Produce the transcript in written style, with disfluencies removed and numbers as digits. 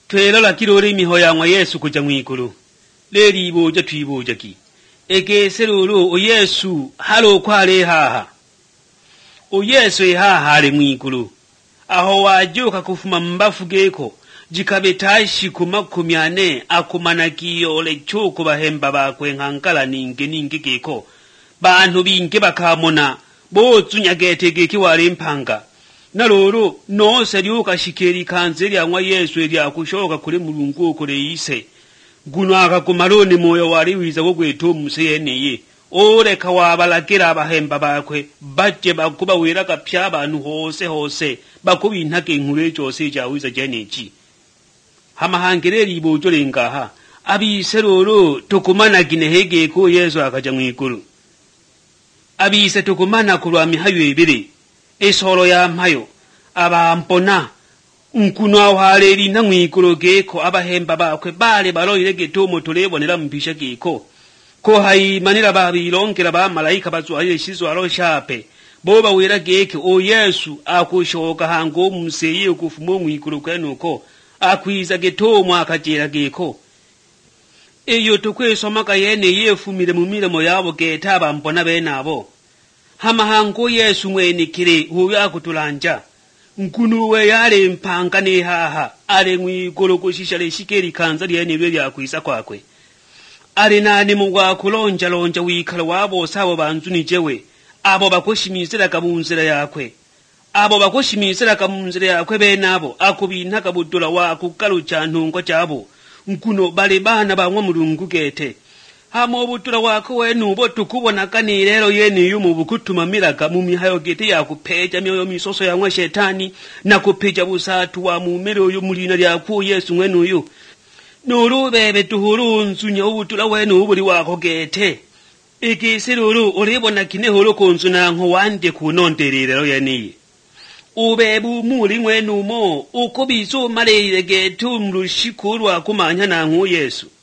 Twelola kirori mihoya mwa Yesu kuja mwikulu. Leri iboja twiboja ki. Egeseruru o Yesu halo kwale haha. O Yesu haha ale mwikulu. Aho wajuka kufuma mbafu geko. Jikabetashi kumakumyane akumanakiyo ole choko bahemba bakwe nkankala ninge geko. Bantu binge bakamona. Bozu nyagetege wale mpanga. Naloro no seriuka shikeri kanzeri ya Yesu elia kushoka kule mulungu kule ise. Guno akakumarone moyo wali wiza gogweto museyeneye. Ore kawabalakira abahemba bakwe baje bakuba wiraka pya abantu hose bakubi intake inkuru cyose cyawiza jeneji. Hamahangereri ibojo lengaha abise roro tokumana ginehege ko Yesu akaja mwikuru. Abise tokumana kulwa mihayo ebere. Esoro ya mpayo abampona nkuno awhaleri na mwikuru geko abahemba bakwe bale baloire getomo tulebonera mpisha geko ko hayi manira babironkera ba malaika bazwahire shizo aro shape boba wira geke o Yesu akushoka hango museye kufumo mwikuru kwenuko akwiza getomo akajera geko eyo tokwesoma kayene yefumire mu miremo yabo geta abampona benabo hama hango Yesu mwenikire huyo akutulanja nkunuwe yale mpanga ne haha ale mwikolo kushisha leshikeri kanza lyene lwe lyakwisa kwakwe ale nani mugwa kulonja wikala wabo sabo banzuni jewe abo bakoshimizira kabunzira yakwe abo bakoshimizira kabunzira yakwe benabo akubinta kabudula wa kukalu cyantungo cyabo nkuno bale bana bamwe mulungu gete hamo obutula wako wenu bo tukubona kanirero yene yumu bukutuma miraga mu mihayo gete yakupeja myoyo misoso ya shetani na kupeja busatu wa mumero yo mulina lya ku Yesu mwenu yu nurubebe tuhurunzu nya obutula wenu ubuli wako gete ikisiruru olibona kinehoro konzuna nko wande kunonderero yene ubebu muri mwenu mo ukobizo mareye getu mrushikuru akumanya na nku Yesu